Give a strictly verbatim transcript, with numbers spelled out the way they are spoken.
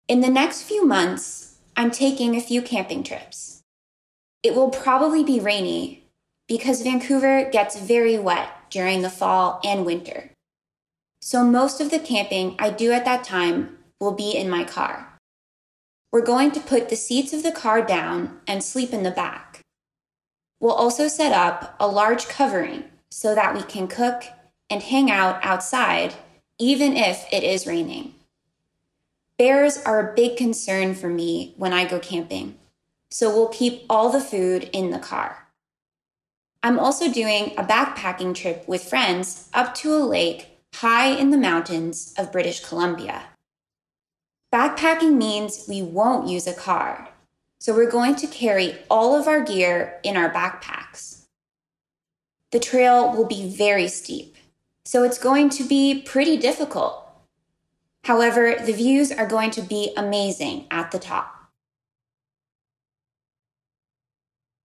In the next few months, I'm taking a few camping trips. It will probably be rainy because Vancouver gets very wet during the fall and winter. So most of the camping I do at that time will be in my car. We're going to put the seats of the car down and sleep in the back. We'll also set up a large covering so that we can cook and hang out outside even if it is raining. Bears are a big concern for me when I go camping, so we'll keep all the food in the car. I'm also doing a backpacking trip with friends up to a lake high in the mountains of British Columbia. Backpacking means we won't use a car, so we're going to carry all of our gear in our backpacks. The trail will be very steep, so it's going to be pretty difficult. However, the views are going to be amazing at the top.